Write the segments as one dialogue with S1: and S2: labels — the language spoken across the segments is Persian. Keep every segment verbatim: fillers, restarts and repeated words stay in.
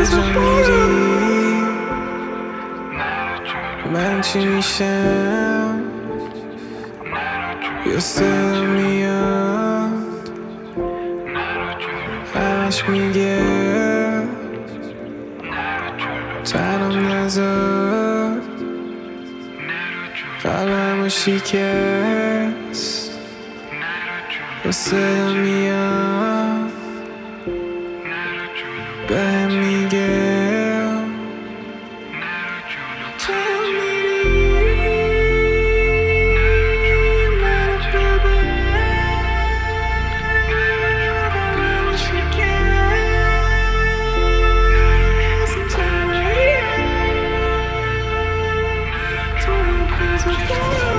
S1: کجا میری؟ من چی میشم؟ یه صدا میاد همش میگه تنم نذار، قلبمو شکست. یه صدا میاد بهم میگه تو میری منو ببر، قلبمو شکست. تنهاییه تو رو بذار برم.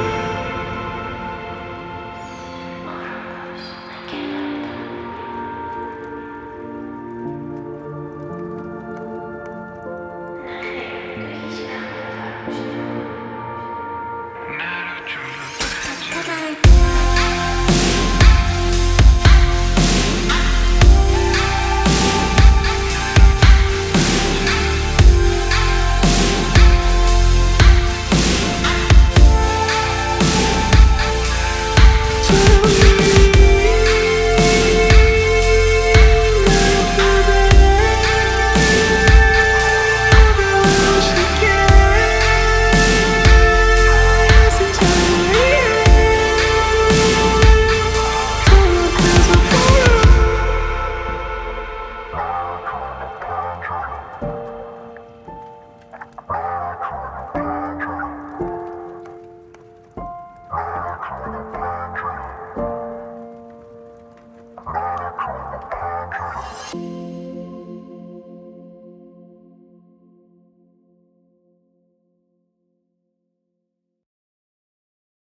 S1: Thank you.